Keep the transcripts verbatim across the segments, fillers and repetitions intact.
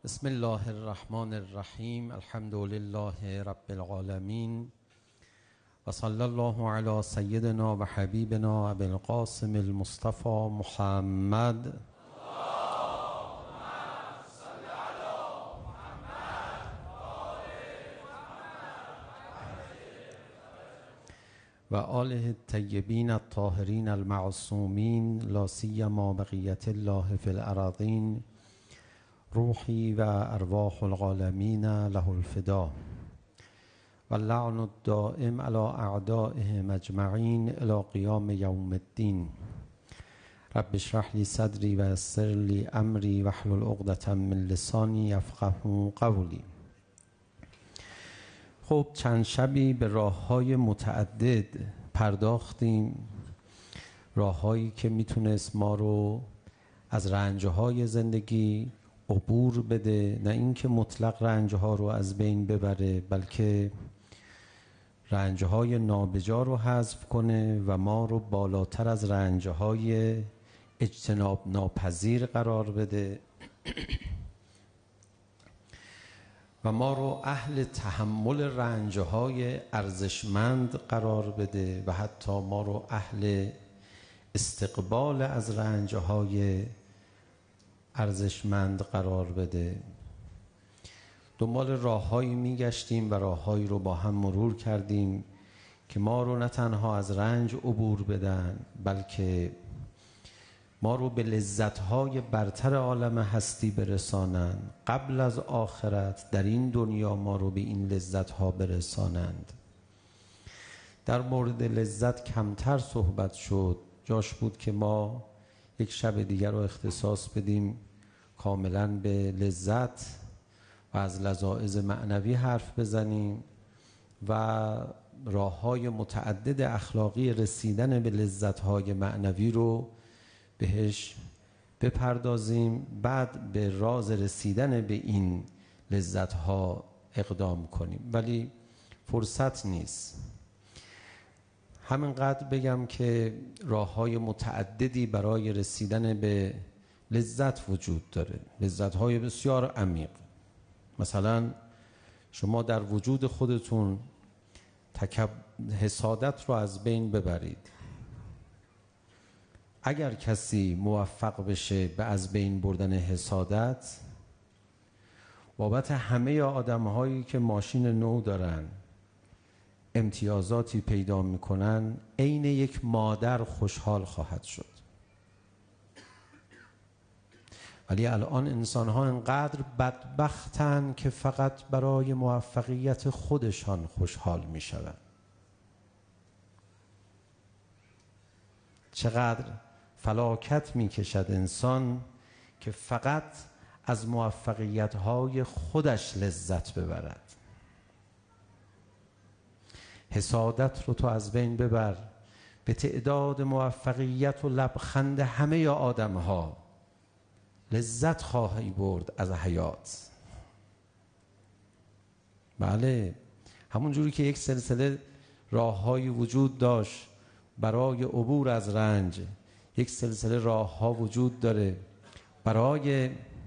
بسم الله الرحمن الرحیم. الحمد لله رب العالمین و صلی الله علی سیدنا و حبیبنا ابی القاسم المصطفى محمد و آله الطیبین الطاهرین المعصومین لا سیما بقیة الله فی الأراضین روحی و ارواح العالمین له الفدا و اللعن الدائم علی اعدائهم اجمعین الی قیام یوم الدین. رب اشرح لی صدری و یسر لی امری واحلل عقدة من لسانی یفقهوا قولی. خب چند شبی به راه‌های متعدد پرداختیم، راه‌هایی که میتونست ما رو از رنج‌های زندگی عبور بده، نه اینکه مطلق رنج‌ها رو از بین ببره، بلکه رنج‌های نابجا رو حذف کنه و ما رو بالاتر از رنج‌های اجتناب ناپذیر قرار بده و ما رو اهل تحمل رنج‌های ارزشمند قرار بده و حتی ما رو اهل استقبال از رنج‌های ارزشمند قرار بده. دنبال راه‌هایی می‌گشتیم و راه‌هایی رو با هم مرور کردیم که ما رو نه تنها از رنج عبور بدن، بلکه ما رو به لذت‌های برتر عالم هستی برسانند، قبل از آخرت در این دنیا ما رو به این لذت‌ها برسانند. در مورد لذت کمتر صحبت شد، جاش بود که ما یک شب دیگر رو اختصاص بدیم کاملاً به لذت و از لذائذ معنوی حرف بزنیم و راه‌های متعدد اخلاقی رسیدن به لذت‌های معنوی رو بهش بپردازیم، بعد به راز رسیدن به این لذت‌ها اقدام کنیم. ولی فرصت نیست. همینقدر بگم که راه‌های متعددی برای رسیدن به لذت وجود داره، لذت‌های بسیار عمیق. مثلا شما در وجود خودتون تکب... حسادت رو از بین ببرید. اگر کسی موفق بشه به از بین بردن حسادت، بابت همه آدم‌هایی که ماشین نو دارن امتیازاتی پیدا میکنن، عین یک مادر خوشحال خواهد شد. ولی الان انسان‌ها انقدر بدبختن که فقط برای موفقیت خودشان خوشحال میشوند. چقدر فلاکت میکشد انسان که فقط از موفقیت‌های خودش لذت ببرد. حسادت رو تو از بین ببر، به تعداد موفقیت و لبخند همه آدم ها لذت خواهی برد از حیات. بله، همون جوری که یک سلسله راه‌های وجود داشت برای عبور از رنج، یک سلسله راه‌ها وجود داره برای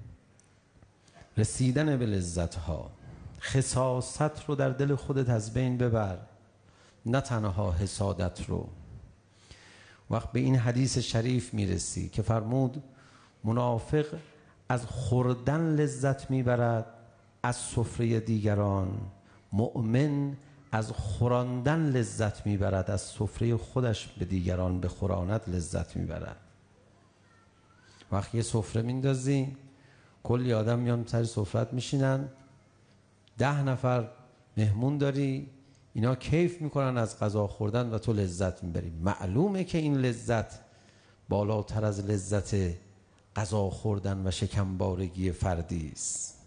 رسیدن به لذت‌ها. خساست رو در دل خودت از بین ببر، نه تنها حسادت رو. وقت به این حدیث شریف میرسی که فرمود منافق از خوردن لذت میبرد از سفره دیگران، مؤمن از خوراندن لذت میبرد از سفره خودش به دیگران بخوراند لذت میبرد. وقتی یه سفره میندازی، کلی آدم میان سر سفرت میشینن، ده نفر مهمون داری، اینا کیف میکنن از غذا خوردن و تو لذت میبری. معلومه که این لذت بالاتر از لذت غذا خوردن و شکمبارگی فردی است.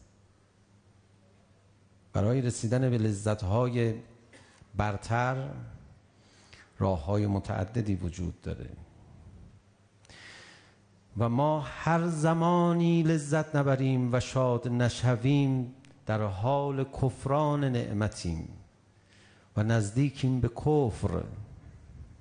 برای رسیدن به لذت‌های برتر راه‌های متعددی وجود داره و ما هر زمانی لذت نبریم و شاد نشویم در حال کفران نعمتیم و نزدیکیم به کفر.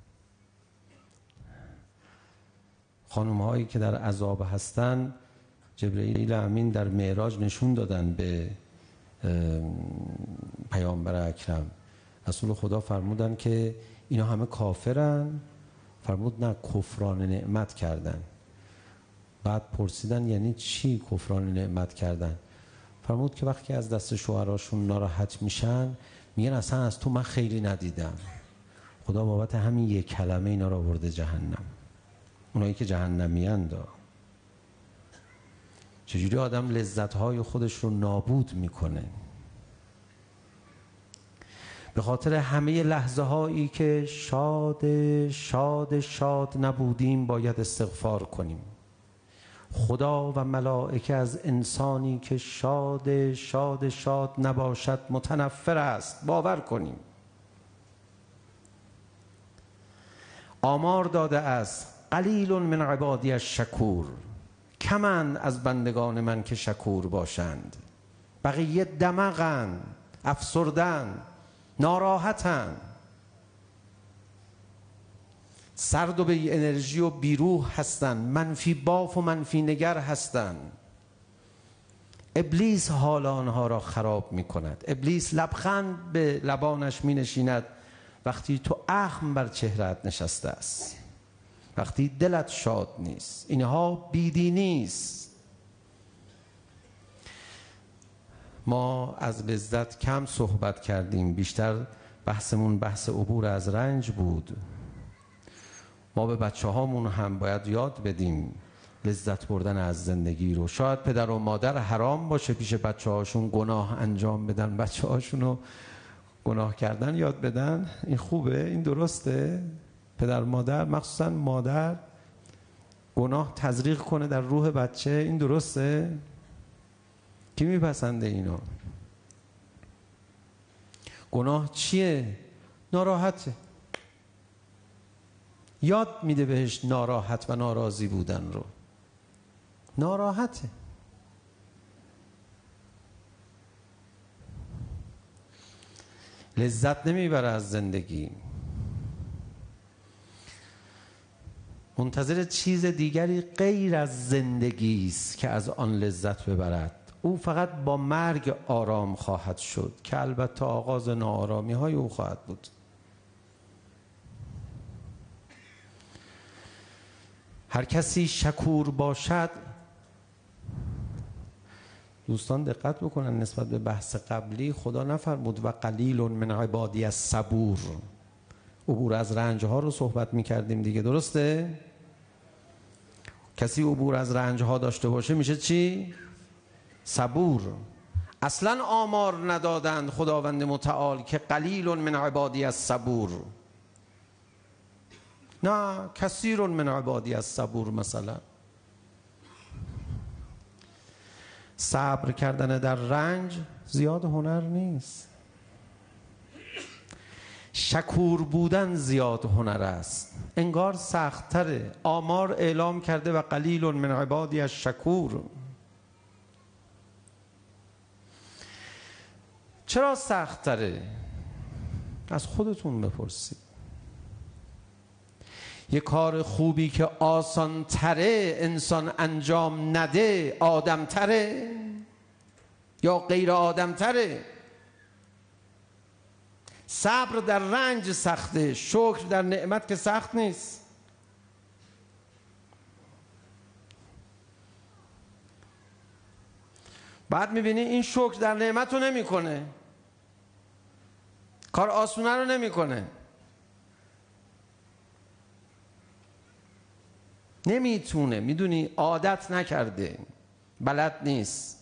خانم هایی که در عذاب هستن جبرئیل امین در معراج نشون دادن به پیامبر اکرم. رسول خدا فرمودن که اینا همه کافرن؟ فرمود نه، کفران نعمت کردن. بعد پرسیدن یعنی چی کفران نعمت کردن؟ فرمود که وقتی از دست شوهراشون ناراحت میشن میگن اصلا از تو من خیری ندیدم. خدا بابت همین یک کلمه اینا رو آورده جهنم. اونایی که جهنمیان دا چجوری آدم لذت‌های خودش رو نابود میکنه؟ به خاطر همه لحظه هایی که شاد شاد شاد نبودیم باید استغفار کنیم. خدا و ملائکه از انسانی که شاد شاد شاد نباشد متنفر است، باور کنیم. آمار داده است قلیل من عبادی الشکور، کمند از بندگان من که شکور باشند. بقیه دمغن، افسردن، ناراحتن، سرد و بی انرژی و بیروح هستن، منفی باف و منفی نگر هستن. ابلیس حال آنها را خراب می کند. ابلیس لبخند به لبانش می نشیند وقتی تو اخم بر چهرت نشسته است، وقتی دلت شاد نیست. اینها بیدینی است. ما از لذت کم صحبت کردیم، بیشتر بحثمون بحث عبور از رنج بود. ما به بچه هامون هم باید یاد بدیم لذت بردن از زندگی رو. شاید پدر و مادر حرام باشه پیش بچه هاشون گناه انجام بدن، بچه هاشون رو گناه کردن یاد بدن. این خوبه؟ این درسته؟ پدر مادر، مخصوصا مادر، گناه تزریق کنه در روح بچه، این درسته؟ کی میپسنده اینو؟ گناه چیه؟ ناراحته. یاد میده بهش ناراحت و ناراضی بودن رو. ناراحته. لذت نمیبره از زندگی، منتظر چیز دیگری غیر از زندگی است که از آن لذت ببرد. او فقط با مرگ آرام خواهد شد که البته آغاز ناآرامی های او خواهد بود. هر کسی شکور باشد، دوستان دقت بکنن نسبت به بحث قبلی، خدا نفرمود و قلیل من عبادی الصبور. عبور از رنج ها رو صحبت میکردیم دیگه، درسته؟ کسی عبور از رنج ها داشته باشه میشه چی؟ صبور. اصلا آمار ندادند خداوند متعال که قلیل من عبادی الصبور، نه کثیر من عبادی الصبور. مثلا صبر کردن در رنج زیاد هنر نیست، شکور بودن زیاد هنر است. انگار سخت تره. آمار اعلام کرده و قلیل من عبادی الشکور. چرا سخت تره؟ از خودتون بپرسید. یه کار خوبی که آسان تره انسان انجام نده آدم تره یا غیر آدم تره؟ صبر در رنج سخته، شکر در نعمت که سخت نیست. بعد میبینی این شکر در نعمت رو نمی کنه، کار آسونه رو نمی کنه، نمیتونه. میدونی عادت نکرده، بلد نیست،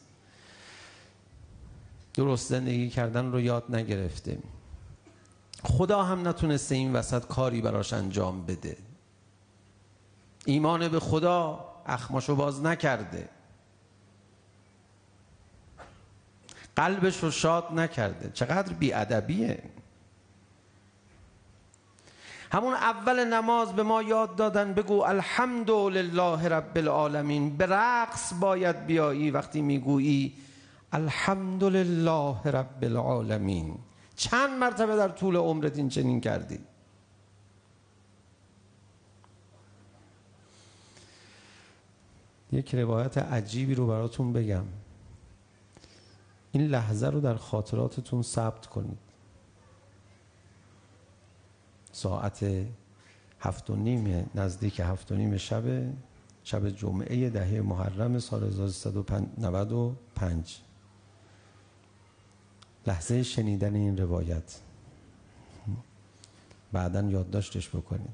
درست زندگی کردن رو یاد نگرفته. خدا هم نتونسته این وسط کاری براش انجام بده. ایمان به خدا اخماشو باز نکرده، قلبش رو شاد نکرده. چقدر بی‌ادبیه. همون اول نماز به ما یاد دادن بگو الحمدلله رب العالمین. به رقص باید بیایی وقتی میگویی الحمدلله رب العالمین. چند مرتبه در طول عمرت این چنین کردی؟ یک روایت عجیبی رو براتون بگم. این لحظه رو در خاطراتتون ثبت کنید. ساعت هفت و نیم، نزدیک هفت و نیم شب شب جمعه دهه محرم سال هزار و سیصد و نود و پنج، لحظه شنیدن این روایت. بعداً یادداشتش بکنید.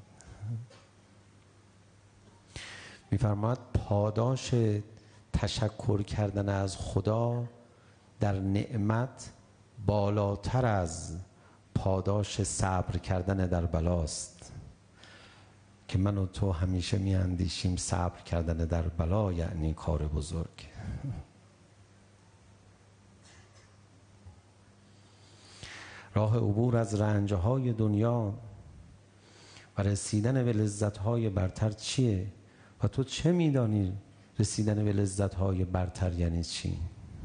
می‌فرماید پاداش تشکر کردن از خدا در نعمت بالاتر از پاداش صبر کردن در بلاست، که من و تو همیشه میاندیشیم صبر کردن در بلا یعنی کار بزرگ. راه عبور از رنجهای دنیا و رسیدن به لذتهای برتر چیه؟ و تو چه میدانی رسیدن به لذتهای برتر یعنی چی؟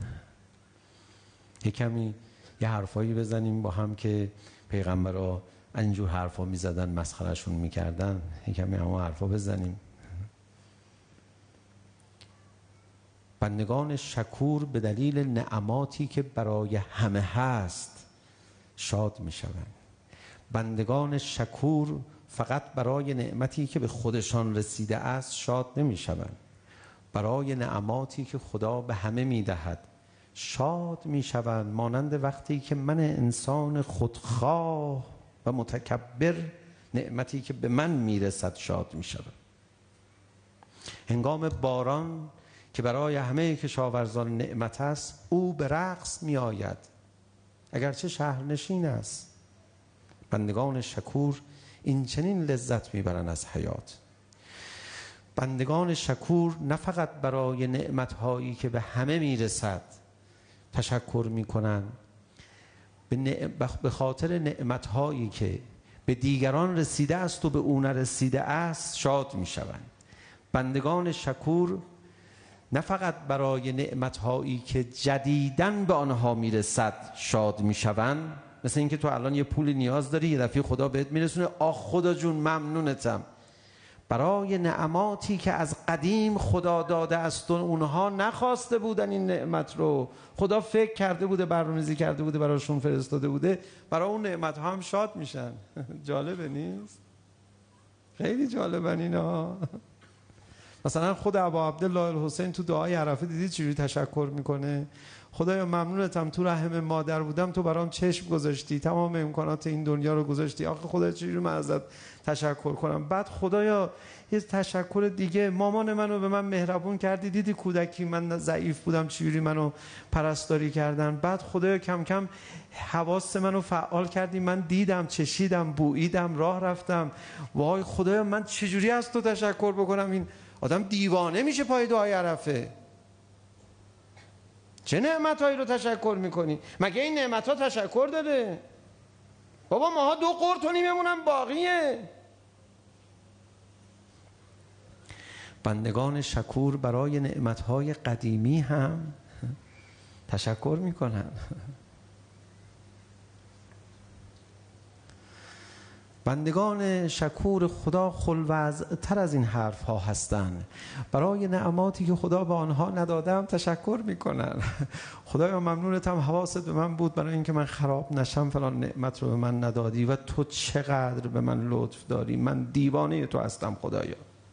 یک کمی یه حرفایی بزنیم با هم که پیغمبرها اینجور حرفا میزدن، مسخرهشون میکردن. یک کمی همه حرفا بزنیم. بندگان شکور به دلیل نعماتی که برای همه هست شاد میشوند. بندگان شکور فقط برای نعمتی که به خودشان رسیده است شاد نمیشوند. برای نعماتی که خدا به همه میدهد شاد میشوند، مانند وقتی که من انسان خودخواه و متکبر نعمتی که به من میرسد شاد میشوم. هنگام باران که برای همه کشاورزان نعمت است، او به رقص میآید اگرچه شهرنشین است. بندگان شکور این چنین لذت میبرند از حیات. بندگان شکور نه فقط برای نعمتهایی که به همه میرسد تشکر میکنند، به خاطر نعمتهایی که به دیگران رسیده است و به او نرسیده است شاد میشوند. بندگان شکور نه فقط برای نعمتهایی که جدیداً به آنها میرسد شاد میشوند، مثل اینکه تو الان یه پول نیاز داری، یه دفعه خدا بهت میرسونه، آخ خدا جون ممنونتم. برای نعماتی که از قدیم خدا داده است و اونها نخواسته بودن این نعمت رو، خدا فکر کرده بوده، برنامه‌ریزی کرده بوده، براشون فرستاده بوده، برای اون نعمت ها هم شاد میشن. جالبه نیست؟ خیلی جالبه اینا. مثلا خود ابا عبدالله الحسین تو دعای عرفه دیدی چجوری تشکر میکنه؟ خدایا ممنونتم، تو رحم مادر بودم تو برام چشم گذاشتی، تمام امکانات این دنیا رو گذاشتی، آخه خدا چجوری من ازت تشکر کنم؟ بعد خدایا یه تشکر دیگه، مامان منو به من مهربون کردی، دیدی کودکی من ضعیف بودم چجوری منو پرستاری کردن، بعد خدایا کم کم حواس منو فعال کردی، من دیدم، چشیدم، بوییدم، راه رفتم، وای خدایا من چجوری از تو تشکر بکنم؟ این آدم دیوانه میشه پای دعای عرفه. چه نعمتایی رو تشکر میکنی؟ مگه این نعمتها تشکر داره؟ بابا ماها دو قرط و نیممونم باقیه. بندگان شکور برای نعمتهای قدیمی هم تشکر میکنن. بندگان شکور خدا خلوضع تر از این حرف ها هستند. برای نعماتی که خدا به آنها ندادم تشکر میکنن. خدایا ممنونتم، حواست به من بود برای اینکه من خراب نشم، فلان نعمت رو به من ندادی و تو چقدر به من لطف داری، من دیوانه تو هستم خدایا.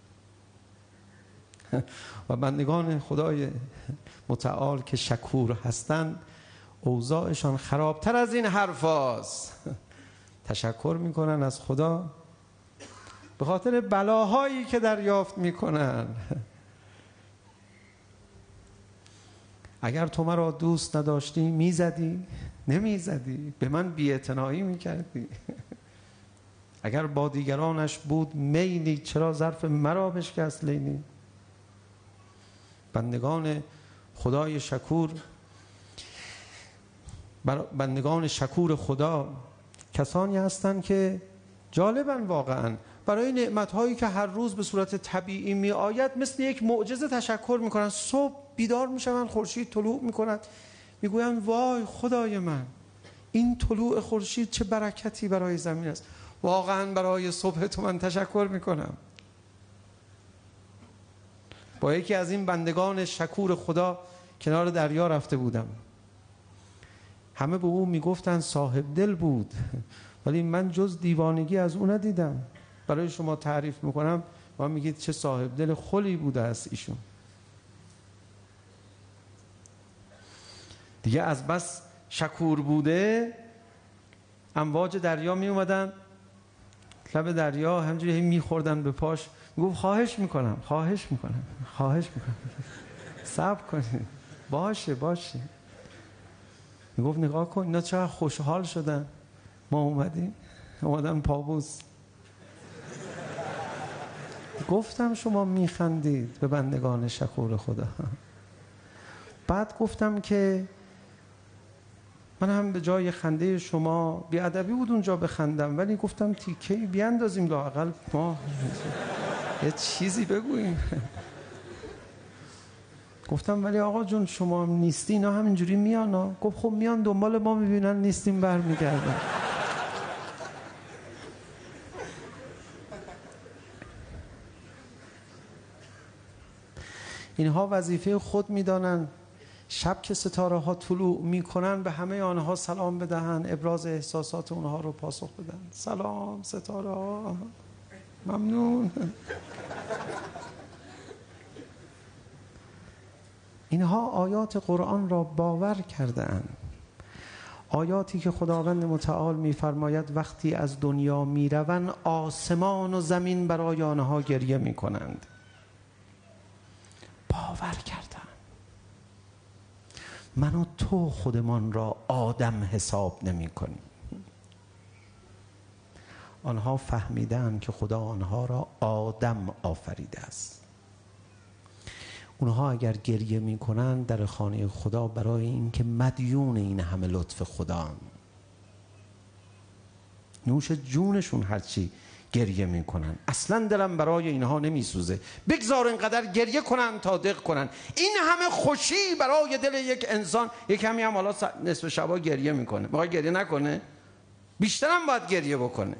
و بندگان خدای متعال که شکور هستند اوضاعشان خرابتر از این حرف هاست. تشکر میکنن از خدا به خاطر بلاهایی که دریافت میکنن. اگر تو مرا دوست نداشتی میزدی؟ نمیزدی، به من بی‌اعتنایی میکردی. اگر با دیگرانش بود میلی، چرا ظرف مرا بشکست لیلی؟ بندگان خدای شکور بندگان شکور خدا کسانی هستند که جالبن واقعا، برای نعمت‌هایی که هر روز به صورت طبیعی می آید مثل یک معجزه تشکر میکنن. صبح بیدار میشن، خورشید طلوع میکند، میگوین وای خدای من، این طلوع خورشید چه برکتی برای زمین است، واقعا برای صبح تو من تشکر میکنم. با یکی از این بندگان شکور خدا کنار دریا رفته بودم. همه به او میگفتن صاحب دل بود، ولی من جز دیوانگی از او ندیدم. برای شما تعریف میکنم، ما میگید چه صاحب دل خلی بوده است ایشون. دیگه از بس شکور بوده، امواج دریا می اومدن لب دریا، همجوری میخوردن به پاش، میگفت خواهش میکنم خواهش میکنم خواهش میکنم صبر کنید، باشه باشه. میگفت نگاه کن اینا چقدر خوشحال شدن، ما اومدیم اومدن پابوس. گفتم شما میخندید به بندگان شکور خدا. بعد گفتم که من هم به جای خنده شما بیادبی بود اونجا بخندم، ولی گفتم تیکه بیاندازیم لااقل ما یه چیزی بگوییم. گفتم ولی آقا جون شما هم نیستی اینا همینجوری میان ها. گفت خب میان دنبال ما میبینن نیستیم برمیگردن. اینها وظیفه خود میدانند. شب که ستاره ها طلوع میکنن به همه آنها سلام بدهن، ابراز احساسات اونها رو پاسخ بدن. سلام ستاره ها، ممنون. اینها آیات قرآن را باور کردند، آیاتی که خداوند متعال میفرماید وقتی از دنیا میروند آسمان و زمین برای آنها گریه میکنند. باور کردند. من و تو خودمان را آدم حساب نمی کنیم. آنها فهمیدن که خدا آنها را آدم آفریده است. اونها اگر گریه می کنن در خانه خدا برای اینکه مدیون این همه لطف خدا، نوش جونشون هرچی گریه می کنن. اصلا دلم برای اینها نمی سوزه. بگذار اینقدر گریه کنن تا دق کنن. این همه خوشی برای دل یک انسان، یک کمی هم حالا نصف شبا گریه میکنه، میخواد گریه نکنه؟ بیشترم باید گریه بکنه.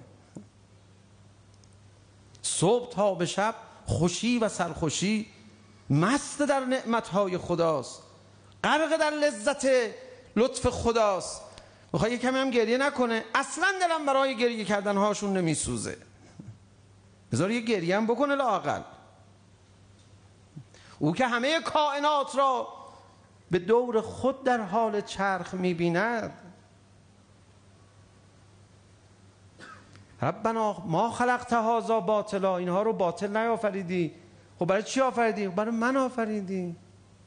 صبح تا به شب خوشی و سرخوشی، مست در نعمتهای خداست، غرق در لذت لطف خداست. میخواد یک کمی هم گریه نکنه؟ اصلا دلم برای گریه کردن هاشون نمی سوزه. بذار یه گریه هم بکنه لااقل. او که همه کائنات را به دور خود در حال چرخ می‌بیند. ربنا ما خلقت هذا باطلا، اینها رو باطل نیافریدی. خب برای چی آفریدی؟ برای من آفریدی.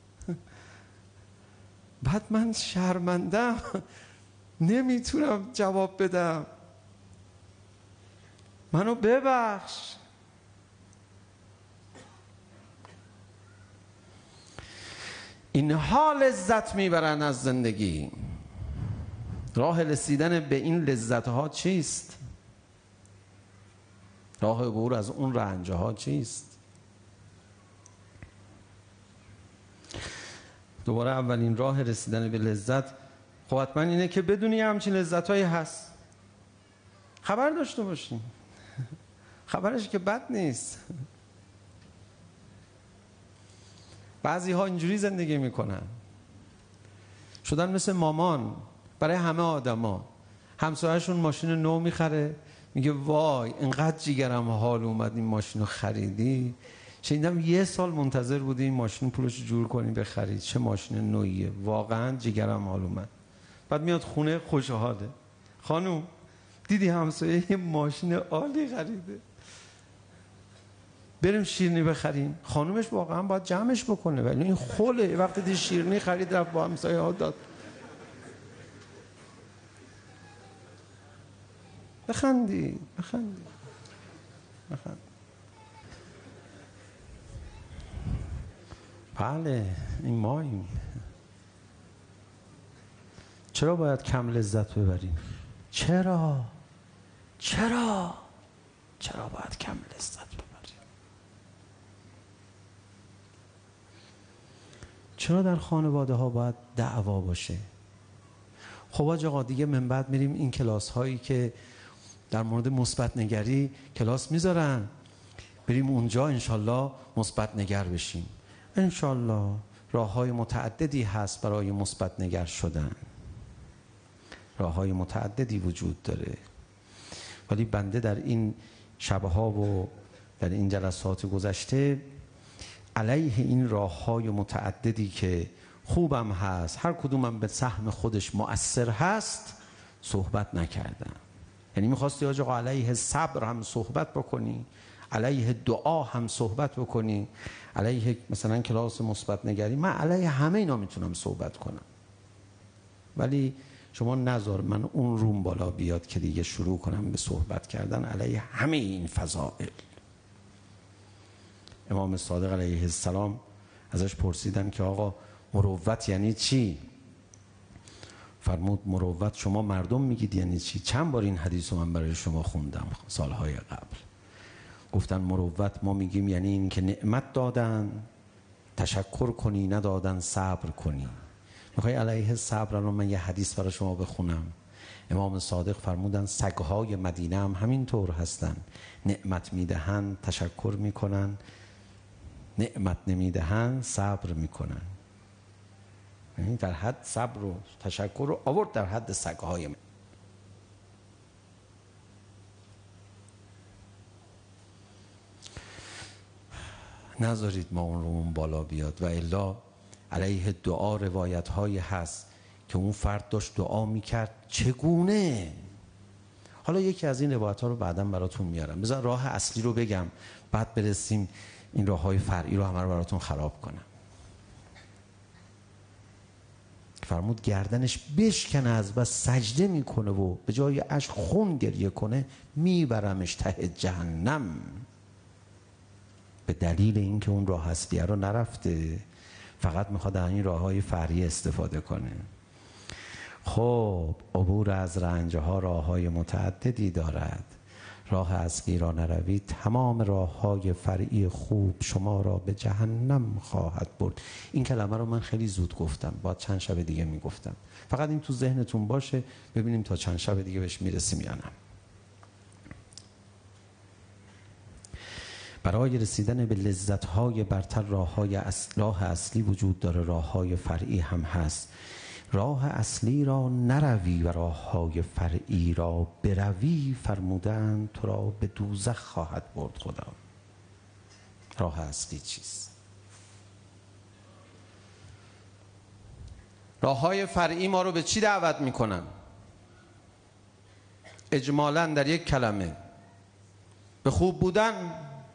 بعد من شرمندم نمیتونم جواب بدم، منو ببخش. اینها لذت میبرن از زندگی. راه رسیدن به این لذت ها چیست؟ راه عبور از اون رنج ها چیست؟ دوباره اولین راه رسیدن به لذت خب حتما اینه که بدونی همچین لذت هایی هست، خبر داشته باشیم. خبرش که بد نیست. بعضی ها اینجوری زندگی میکنن، شدن مثل مامان برای همه آدما. همسایه‌شون ماشین نو میخره، میگه وای اینقدر جیگرم حال اومد این ماشین رو خریدی. شنیدم یه سال منتظر بودی این ماشین پولش جور کنی بخرید، چه ماشین نویه، واقعا جیگرم حال اومد. بعد میاد خونه خوشحاله. خانوم دیدی همسایه یه ماشین عالی خریده، بریم شیرینی بخریم. خانومش واقعا باید جمعش بکنه، ولی این خوله. وقتی دی شیرینی خرید رفت با همسایه ها داد. بخندی بخندی بخند. بله این ماییم. چرا باید کم لذت ببریم؟ چرا؟ چرا؟ چرا باید کم لذت ببریم؟ چرا در خانواده ها باید دعوا باشه؟ خب آقا دیگه من بعد میریم این کلاس هایی که در مورد مثبت نگری کلاس میذارن، بریم اونجا انشالله مثبت نگر بشیم. انشالله راه های متعددی هست برای مثبت نگر شدن، راه های متعددی وجود داره، ولی بنده در این شبها و در این جلسات گذشته علیه این راه های متعددی که خوبم هست، هر کدومم به سهم خودش مؤثر هست، صحبت نکردم. یعنی میخواستی آقا علیه صبر هم صحبت بکنی، علیه دعا هم صحبت بکنی، علیه مثلا کلاس مثبت نگری، من علیه همه اینا میتونم صحبت کنم، ولی شما نذار من اون روم بالا بیاد که دیگه شروع کنم به صحبت کردن علیه همه این فضائل. امام صادق علیه السلام ازش پرسیدن که آقا مروت یعنی چی؟ فرمود مروت شما مردم میگید یعنی چی؟ چند بار این حدیث رو من برای شما خوندم سالهای قبل. گفتن مروت ما میگیم یعنی این که نعمت دادن تشکر کنی، ندادن صبر کنی. میخوای علیه صبر رو من یه حدیث برای شما بخونم. امام صادق فرمودن سگهای مدینه هم همین طور هستن، نعمت میدهن تشکر میکنن، نعمت نمیدهن صبر میکنن. یعنی در حد صبر و تشکر رو آورد در حد سگهای من. نذارید ما اون رو اون بالا بیاد و الا علیه دعا روایت هایی هست که اون فرد داشت دعا میکرد چگونه. حالا یکی از این روایت ها رو بعداً براتون میارم، بذار راه اصلی رو بگم بعد برسیم این راه های فرعی رو همه رو براتون خراب کنم. فرمود گردنش بشکنه از بس سجده میکنه و به جای اشک خون گریه کنه میبرمش ته جهنم، به دلیل اینکه اون راه اصلیه رو نرفته، فقط میخواد از این راه های فرعی استفاده کنه. خب عبور از رنجها راه های متعددی دارد، راه اصلی را نروید تمام راه های فرعی خوب شما را به جهنم خواهد برد. این کلمه رو من خیلی زود گفتم، باید چند شب دیگه میگفتم، فقط این تو ذهنتون باشه، ببینیم تا چند شب دیگه بهش میرسیم یا نه. برای رسیدن به لذت‌های برتر راه‌های اصل، راه اصلی وجود داره، راه‌های فرعی هم هست. راه اصلی را نروی و راه‌های فرعی را بروی فرمودن تو را به دوزخ خواهد برد خدا. راه اصلی چیست؟ راه‌های فرعی ما رو به چی دعوت میکنن؟ اجمالاً در یک کلمه به خوب بودن،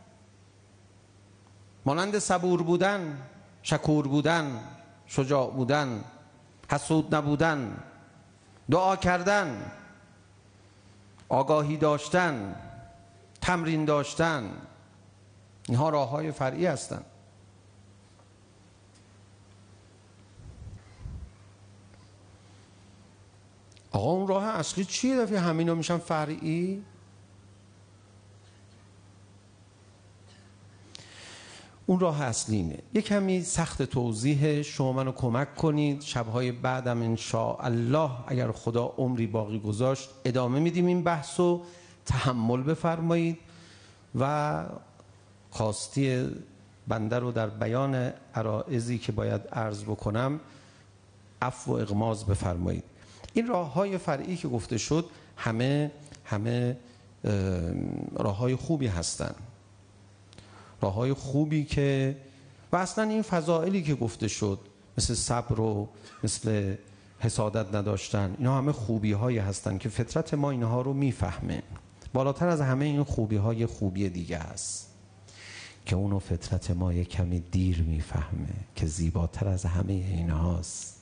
مانند صبور بودن، شکور بودن، شجاع بودن، حسود نبودن، دعا کردن، آگاهی داشتن، تمرین داشتن، اینها راه‌های فرعی هستند. آقا اون راه اصلی چیه؟ دفعه همینا میشن فرعی؟ اون راه اصلی اینه. یک کمی سخت توضیح، شما منو کمک کنید، شبهای بعدم انشاءالله اگر خدا عمری باقی گذاشت ادامه میدیم این بحثو، تحمل بفرمایید و خواستی بنده رو در بیان عرائضی که باید عرض بکنم عفو و اغماض بفرمایید. این راه‌های فرعی که گفته شد همه همه راه‌های خوبی هستند، راه‌های خوبی که و اصلا این فضائلی که گفته شد مثل صبر و مثل حسادت نداشتن، اینا همه خوبی‌هایی هستند که فطرت ما اینها رو میفهمه. بالاتر از همه این خوبی‌های خوبی دیگه است که اونو فطرت ما یک کمی دیر میفهمه که زیباتر از همه اینهاست.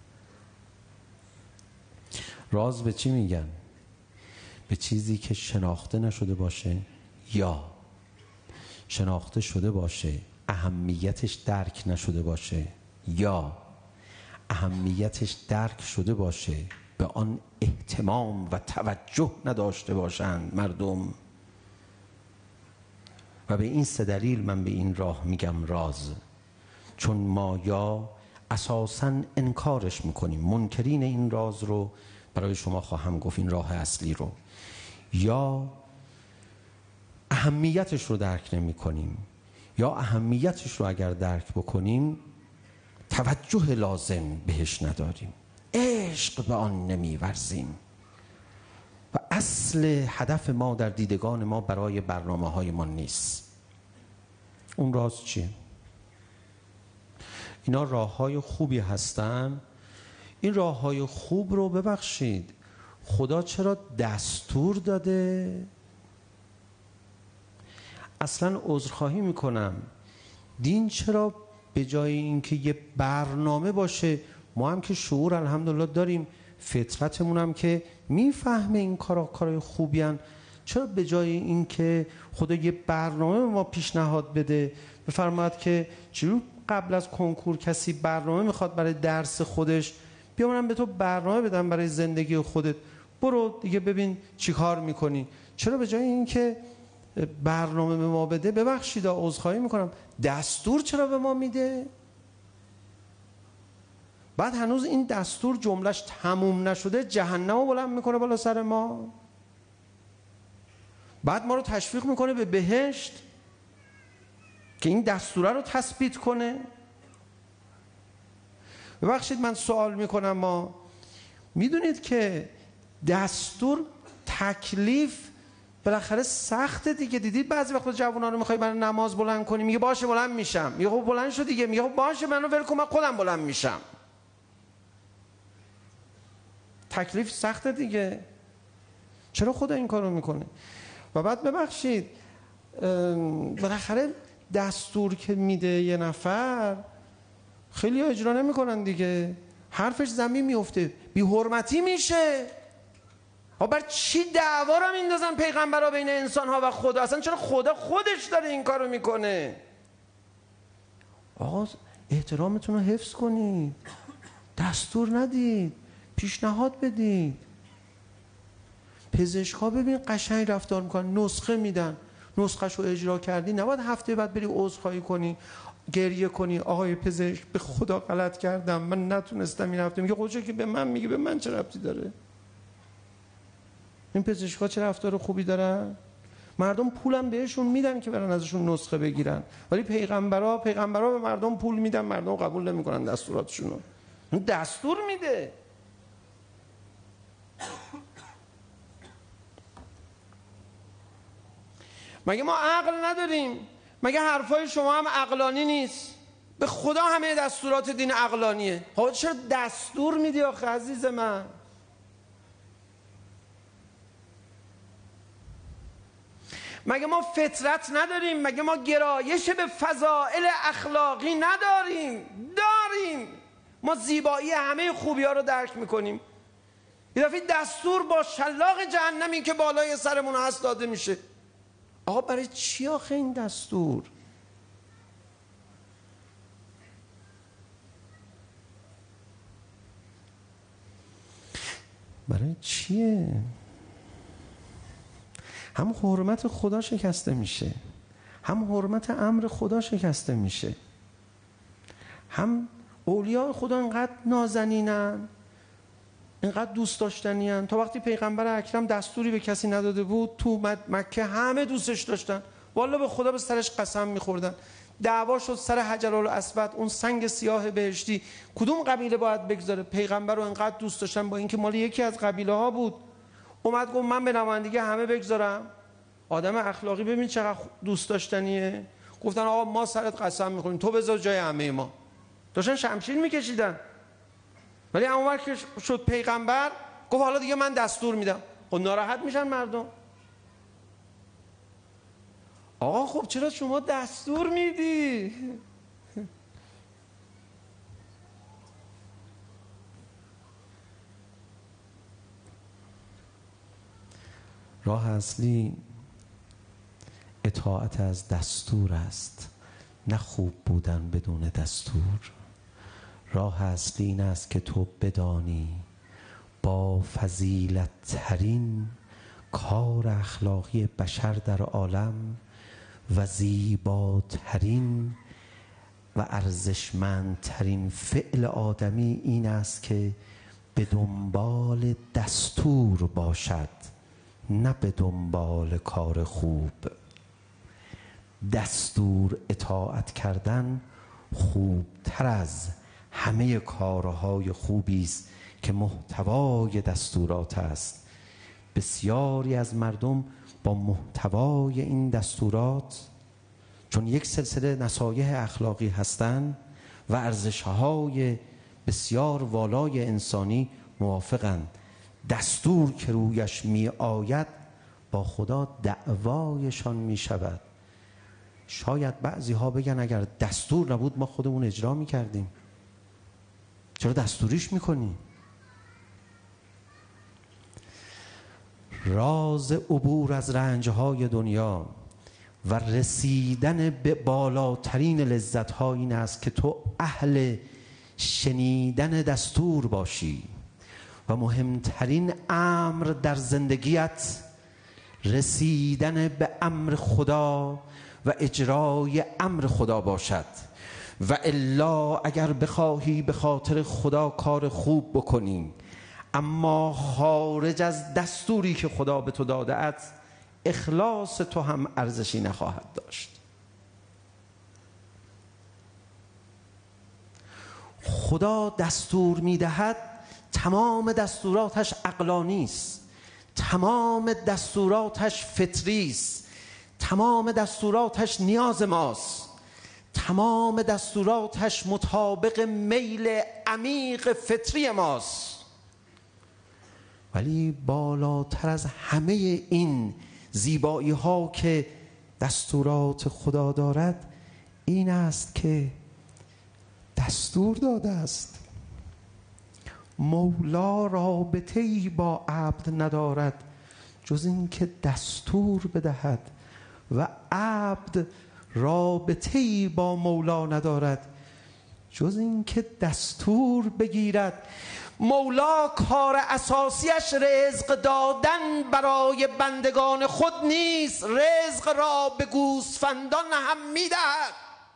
راز به چی میگن؟ به چیزی که شناخته نشده باشه یا شناخته شده باشه اهمیتش درک نشده باشه یا اهمیتش درک شده باشه به آن اهتمام و توجه نداشته باشند مردم. و به این سه دلیل من به این راه میگم راز، چون ما یا اساساً انکارش میکنیم، منکرین این راز رو برای شما خواهم گفت، این راه اصلی رو، یا اهمیتش رو درک نمی کنیم، یا اهمیتش رو اگر درک بکنیم توجه لازم بهش نداریم، عشق به آن نمی‌ورزیم و اصل هدف ما در دیدگان ما برای برنامه های ما نیست. اون راز چیه؟ اینا راه های خوبی هستن. این راه های خوب رو ببخشید خدا چرا دستور داده؟ اصلا عذرخواهی میکنم، دین چرا به جای اینکه یه برنامه باشه، ما هم که شعور الحمدلله داریم، فطرتمون هم که میفهمه این کارا کارای خوبی هن، چرا به جای اینکه خدا یه برنامه ما پیشنهاد بده، بفرماید که چرا قبل از کنکور کسی برنامه میخواد برای درس خودش، بیا منم به تو برنامه بدم برای زندگی خودت، برو دیگه ببین چی کار میکنی. چرا به جای اینکه برنامه به ما بده، ببخشید عذرخواهی میکنم، دستور چرا به ما میده؟ بعد هنوز این دستور جملهش تموم نشده جهنم رو بلند میکنه بالا سر ما، بعد ما رو تشویق میکنه به بهشت که این دستوره رو تثبیت کنه. ببخشید من سوال میکنم، ما میدونید که دستور تکلیف بالاخره سخته دیگه. دیدید بعضی وقتا جوونا رو میخوای برای نماز بلند کنی، میگه باشه بلند میشم، میگه خب بلند شو دیگه، میگه خب باشه منو ول کن من خودم بلند میشم. تکلیف سخته دیگه، چرا خدا این کارو میکنه؟ و بعد ببخشید بالاخره دستور که میده یه نفر خیلی ها اجرا نمیکنن دیگه، حرفش زمین میفته، بی حرمتی میشه. ها بر چی دعوا رو میندازن پیغمبرها بین انسان ها و خدا؟ اصلا چرا خدا خودش داره این کارو میکنه؟ آقا احترامتون رو حفظ کنید، دستور ندید، پیشنهاد بدید. پزشکا ببین قشنگ رفتار میکنن، نسخه میدن، نسخه‌شو اجرا کردی نباید هفته بعد بری عذرخواهی کنی، گریه کنی آقای پزشک به خدا غلط کردم من نتونستم این هفته. میگه خودش که به من میگه به من چه ربطی داره؟ این پزشکا چه رفتار خوبی دارن؟ مردم پولم بهشون میدن که برن ازشون نسخه بگیرن، ولی پیغمبرا پیغمبرا به مردم پول میدن، مردم قبول نمیکنن دستوراتشون رو. اون دستور میده. مگه ما عقل نداریم؟ مگه حرفای شما هم عقلانی نیست؟ به خدا همه دستورات دین عقلانیه. ها چرا دستور میدی آخه عزیز من؟ مگه ما فطرت نداریم؟ مگه ما گرایش به فضائل اخلاقی نداریم؟ داریم. ما زیبایی همه خوبی ها رو درک میکنیم، یه دفعه دستور با شلاق جهنمی که بالای سرمون هست داده میشه. آقا برای چی آخه این دستور؟ برای چیه؟ هم حرمت خدا شکسته میشه، هم حرمت امر خدا شکسته میشه، هم اولیاء خدا انقدر نازنینن، اینقدر دوست داشتنیان. تا وقتی پیغمبر اکرم دستوری به کسی نداده بود تو مکه همه دوستش داشتن، والا به خدا به سرش قسم میخوردن. دعوا شد سر حجرالاسود، اون سنگ سیاه بهشتی کدوم قبیله باید بگذاره. پیغمبر رو اینقدر دوست داشتن با اینکه مال یکی از قبیله ها بود، اومد گفت من به نمایندگی همه بگذارم. آدم اخلاقی ببین چقدر دوست داشتنیه. گفتن آقا ما سرت قسم میخوریم تو بذار جای همه ما. داشتن شمشیر میکشیدن، ولی اونور که شد پیغمبر گفت حالا دیگه من دستور میدم. خب ناراحت میشن مردم. آقا خب چرا شما دستور میدی؟ راه اصلی اطاعت از دستور است، نه خوب بودن بدون دستور. راه اصلی این است که تو بدانی با فضیلت ترین کار اخلاقی بشر در عالم و زیباترین و ارزشمندترین فعل آدمی این است که به دنبال دستور باشد، نه به دنبال کار خوب. دستور اطاعت کردن خوبتر از همه کارهای خوبی است که محتوای دستورات است. بسیاری از مردم با محتوای این دستورات، چون یک سلسله نصایح اخلاقی هستند و ارزش‌های بسیار والای انسانی، موافقند. دستور که رویش می آید با خدا دعوایشان می شود. شاید بعضی ها بگن اگر دستور نبود ما خودمون اجرا می کردیم، چرا دستوریش می کنی؟ راز عبور از رنجهای دنیا و رسیدن به بالاترین لذت‌ها این است که تو اهل شنیدن دستور باشی و مهمترین امر در زندگیت رسیدن به امر خدا و اجرای امر خدا باشد. و الا اگر بخواهی به خاطر خدا کار خوب بکنی اما خارج از دستوری که خدا به تو داده است، اخلاص تو هم ارزشی نخواهد داشت. خدا دستور میدهد، تمام دستوراتش عقلانی است، تمام دستوراتش فطری است، تمام دستوراتش نیاز ماست، تمام دستوراتش مطابق میل عمیق فطری ماست. ولی بالاتر از همه این زیبایی ها که دستورات خدا دارد این است که دستور داده است مولا رابطه‌ای با عبد ندارد جز این که دستور بدهد و عبد رابطه‌ای با مولا ندارد جز این که دستور بگیرد. مولا کار اساسیش رزق دادن برای بندگان خود نیست، رزق را به گوسفندان هم میدهد.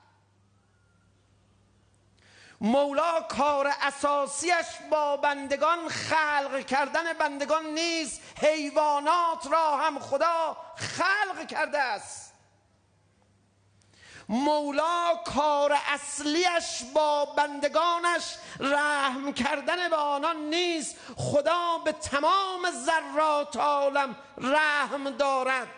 مولا کار اساسیش با بندگان خلق کردن بندگان نیست، حیوانات را هم خدا خلق کرده است. مولا کار اصلیش با بندگانش رحم کردن به آنان نیست، خدا به تمام ذرات عالم رحم دارد.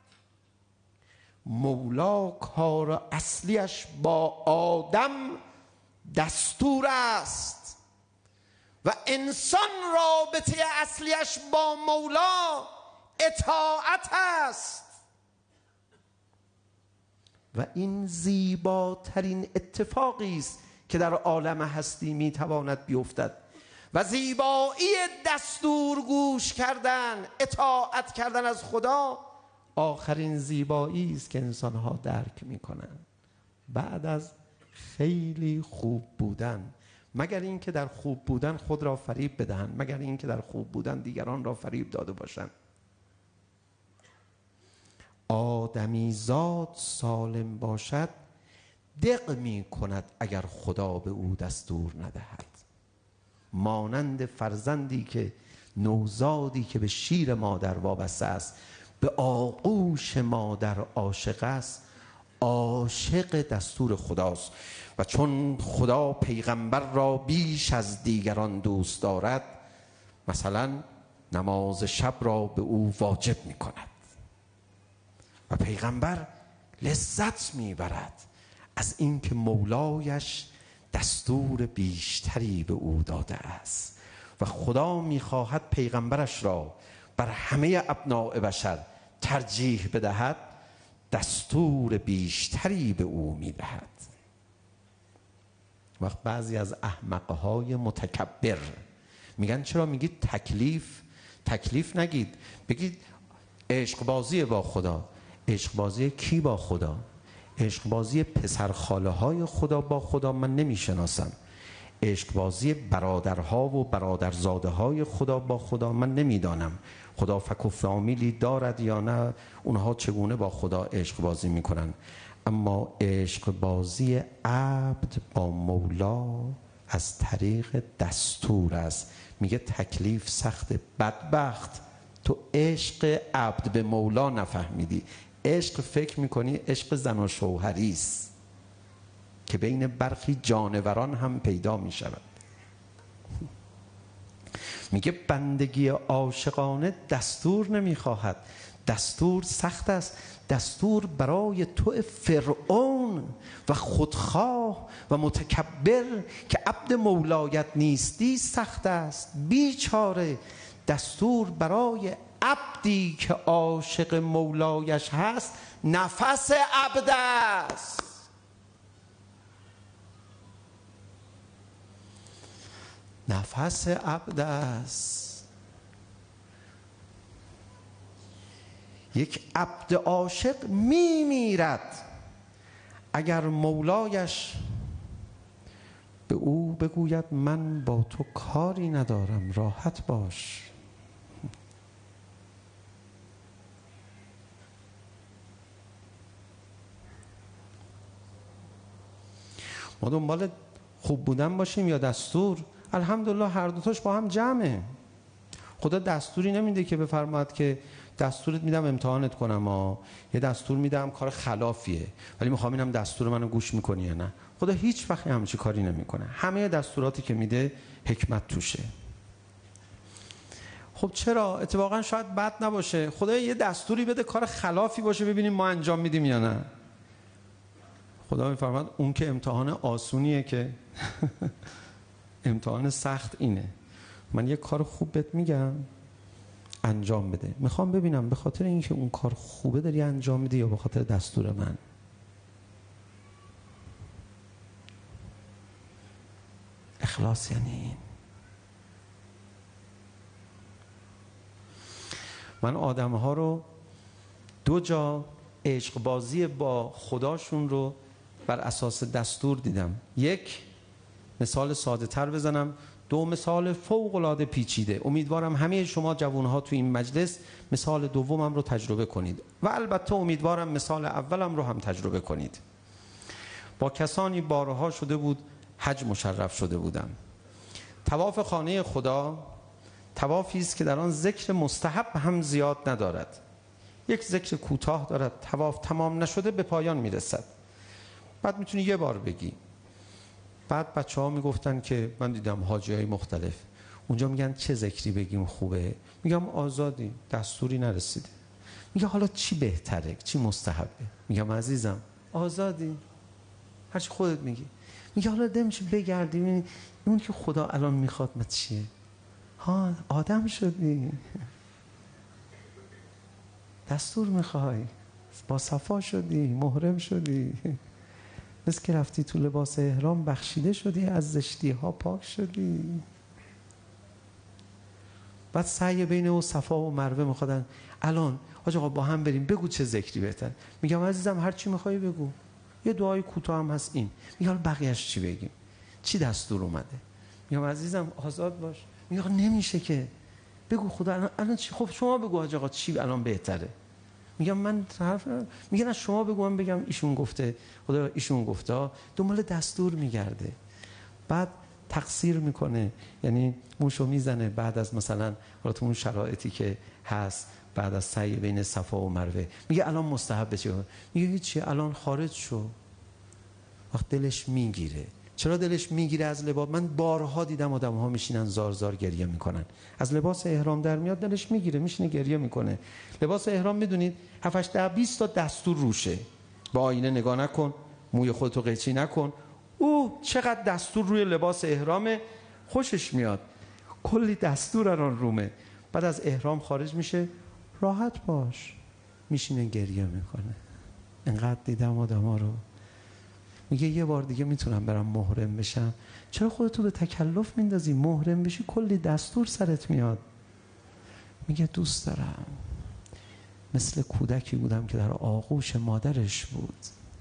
مولا کار اصلیش با آدم دستور است و انسان رابطه اصلیش با مولا اطاعت است. و این زیباترین اتفاقی است که در عالم هستی میتواند بیفتد. و زیبایی دستور گوش کردن، اطاعت کردن از خدا، آخرین زیبایی است که انسان‌ها درک میکنند بعد از خیلی خوب بودن. مگر اینکه در خوب بودن خود را فریب بدهند، مگر اینکه در خوب بودن دیگران را فریب داده باشند. آدمی زاد سالم باشد دق می کند اگر خدا به او دستور ندهد. مانند فرزندی که نوزادی که به شیر مادر وابسته است، به آغوش مادر عاشق است، عاشق دستور خداست. و چون خدا پیغمبر را بیش از دیگران دوست دارد، مثلا نماز شب را به او واجب می کند و پیغمبر لذت میبرد از اینکه مولایش دستور بیشتری به او داده است و خدا میخواهد پیغمبرش را بر همه ابناء بشر ترجیح بدهد، دستور بیشتری به او میدهد. وقت بعضی از احمقهای متکبر میگن چرا میگید تکلیف؟ تکلیف نگید، بگید عشق بازی با خدا. عشق بازی کی با خدا؟ عشق بازی پسر خاله های خدا با خدا من نمیشناسم. عشق بازی برادرها و برادرزاده های خدا با خدا من نمیدانم. خدا فک و فامیلی دارد یا نه، اونها چگونه با خدا عشق بازی میکنن. اما عشق بازی عبد با مولا از طریق دستور است. میگه تکلیف سخت، بدبخت تو عشق عبد به مولا نفهمیدی، عشق فکر میکنی عشق زن و شوهری است که بین برخی جانوران هم پیدا میشود. میگه بندگی عاشقانه دستور نمیخواهد، دستور سخت است. دستور برای تو فرعون و خودخواه و متکبر که عبد مولایت نیستی سخت است. بیچاره دستور برای عبدی که عاشق مولایش هست نفس عبد است. نفس عبد است. یک عبد عاشق می میرد اگر مولایش به او بگوید من با تو کاری ندارم، راحت باش. ما دنبال خوب بودن باشیم یا دستور؟ الحمدلله هر دوتاش با هم جمعه. خدا دستوری نمیده که بفرماد که دستورت میدم امتحانت کنم ها، یه دستور میدم کار خلافیه ولی میخوام اینم دستور منو گوش میکنی یا نه. خدا هیچ وقت همچین کاری نمیکنه. همه دستوراتی که میده حکمت توشه. خب چرا؟ اتفاقا شاید بد نباشه. خدا یه دستوری بده کار خلافی باشه ببینیم ما انجام میدیم یا نه. خدا میفرماد اون که امتحان آسونیه که امتحان سخت اینه. من یه کار خوب بهت میگم انجام بده، میخوام ببینم به خاطر اینکه اون کار خوبه داری انجام میدی یا به خاطر دستور من. اخلاص یعنی این. من آدم ها رو دو جا عشق بازی با خداشون رو بر اساس دستور دیدم. یک مثال ساده تر بزنم، دو مثال فوق العاده پیچیده. امیدوارم همه شما جوانها تو این مجلس مثال دومم رو تجربه کنید و البته امیدوارم مثال اولم رو هم تجربه کنید. با کسانی بارها شده بود حج مشرف شده بودم. طواف خانه خدا طوافی است که در آن ذکر مستحب هم زیاد ندارد. یک ذکر کوتاه دارد، طواف تمام نشده به پایان میرسد. بعد میتونی یه بار بگی. بعد بچه ها میگفتن که من دیدم حاجی های مختلف اونجا میگن چه ذکری بگیم خوبه؟ میگم آزادی، دستوری نرسیده. میگه حالا چی بهتره؟ چی مستحبه؟ میگم عزیزم آزادی، هرچی خودت میگی. میگه حالا دمچی بگردیم اون که خدا الان میخواد ما چیه؟ ها آدم شدی، دستور میخوای، با صفا شدی، محرم شدی، مثل که رفتی تو لباس احرام بخشیده شدی، از زشتی ها پاک شدی. بعد سعی بین او صفا و مروه میخوادن الان حاج آقا با هم بریم بگو چه ذکری بهتر. میگم عزیزم هر چی میخوای بگو. یه دعای کوتاه هم هست این. میگم حالا بقیه‌اش چی بگیم؟ چی دستور اومده؟ میگم عزیزم آزاد باش. میگم نمیشه که. بگو خدا الان, الان چی؟ خب شما بگو حاج آقا چی الان بهتره؟ میگم من طرف میگن شما بگو من بگم ایشون گفته، خدا ایشون گفته، دنبال دستور میگرده. بعد تقصیر میکنه، یعنی موشو میزنه بعد از مثلا حالا تو اون شرایطی که هست بعد از سعی بین صفا و مروه میگه الان مستحب بشه. میگه هیچی الان خارج شو. وقت دلش میگیره. چرا دلش میگیره از لباس؟ من بارها دیدم آدم ها میشینن زار زار گریه میکنن، از لباس احرام در میاد دلش میگیره میشینه گریه میکنه. لباس احرام میدونید هفت هشت ده بیست تا دستور روشه. با آینه نگاه نکن، موی خودتو قیچی نکن. او چقدر دستور روی لباس احرامه، خوشش میاد، کلی دستور الان رومه. بعد از احرام خارج میشه، راحت باش، میشینه گریه میکنه. انقدر دیدم آدم ها رو. میگه یه بار دیگه میتونم برم محرم بشم. چرا خودتو به تکلف میندازی؟ محرم بشی کلی دستور سرت میاد. میگه دوست دارم. مثل کودکی بودم که در آغوش مادرش بود،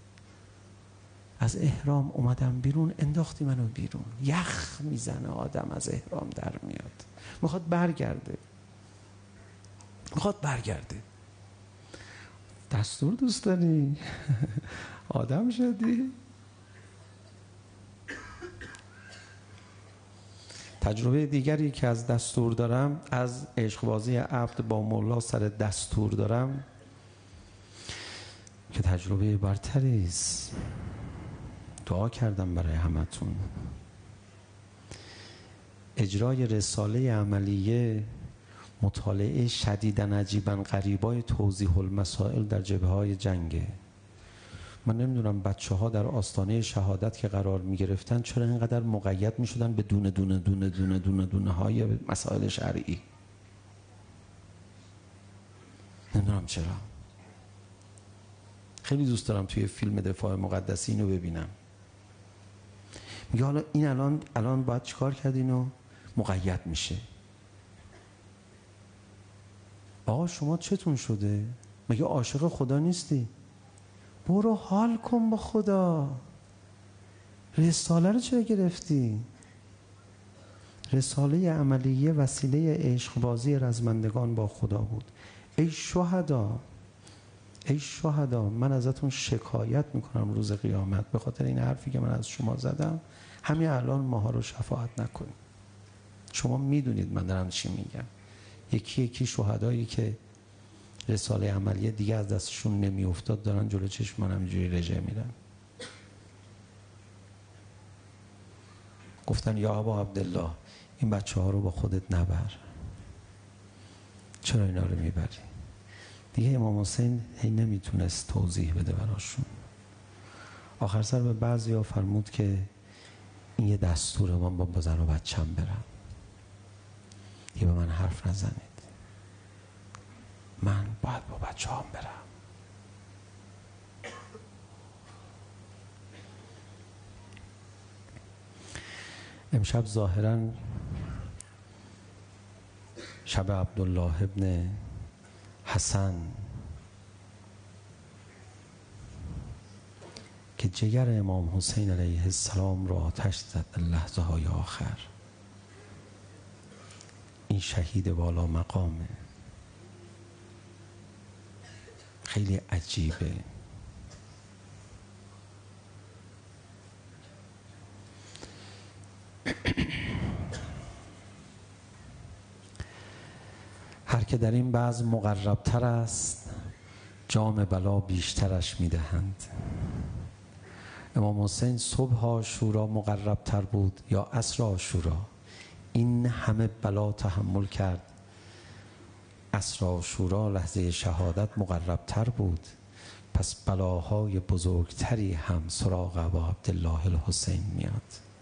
از احرام اومدم بیرون، انداختی منو بیرون. یخ میزنه آدم از احرام در میاد، میخواد برگرده، میخواد برگرده. دستور دوست داری؟ آدم شدی؟ تجربه دیگری که از دستور دارم، از عشقبازی عبد با مولا سر دستور دارم، که تجربه برتری است. دعا کردم برای همتون. اجرای رساله عملیه، مطالعه شدیداً عجیباً غریبای توضیح المسائل در جبهه‌های جنگه. من نمیدونم بچه ها در آستانه شهادت که قرار می گرفتن چرا اینقدر مقید می شدن به دونه دونه دونه دونه دونه دونه های مسائل شرعی. نمیدونم چرا. خیلی دوست دارم توی فیلم دفاع مقدسی اینو ببینم. میگه حالا این الان الان باید چیکار کرد؟ اینو مقید میشه. آقا شما چتون شده؟ مگه عاشق خدا نیستی؟ برو حال کن با خدا. رساله رو چرا گرفتی؟ رساله عملیه وسیله عشق بازی رزمندگان با خدا بود. ای شهدا، ای شهدا، من ازتون شکایت میکنم روز قیامت به خاطر این حرفی که من از شما زدم. همین الان ماها رو شفاعت نکنید. شما میدونید من دارم چی میگم. یکی یکی شهدایی که رساله عملیه دیگه از دستشون نمی افتاد دارن جلو چشم من همینجوری رژه میرن. گفتن یا ابا عبدالله این بچه ها رو با خودت نبر. چرا اینا رو میبری؟ دیگه امام حسین هی نمیتونست توضیح بده براشون. آخر سر به بعضی ها فرمود که این یه دستوره، من با بزن و بچم برم. دیگه به من حرف نزنید، من باید با بچه هم برم. امشب ظاهراً شب عبدالله ابن حسن که جگر امام حسین علیه السلام را آتش زد در لحظه های آخر. این شهید بالا مقامه. خیلی عجیبه. هر که در این بعض مقربتر است جام بلا بیشترش میدهند. امام حسین صبح عاشورا مقربتر بود یا عصر عاشورا؟ این همه بلا تحمل کرد، عصر عاشورا لحظه شهادت مقربتر بود، پس بلاهای بزرگتری هم سراغ ابا عبدالله الحسین میاد.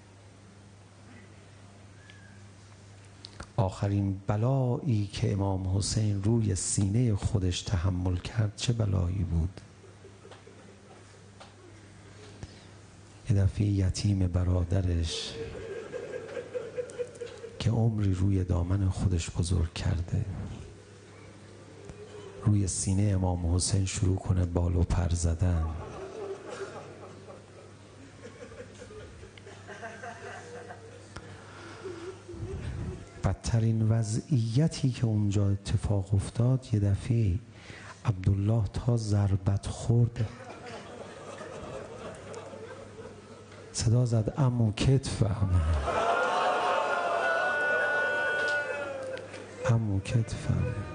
آخرین بلایی که امام حسین روی سینه خودش تحمل کرد چه بلایی بود؟ یه دفعه یتیم برادرش که عمری روی دامن خودش بزرگ کرده روی سینه امام حسین شروع کنه بال و پر زدن. بدترین وضعیتی که اونجا اتفاق افتاد، یه دفعه عبدالله تا ضربت خورد صدا زد عمو کتفم، عمو کتفم.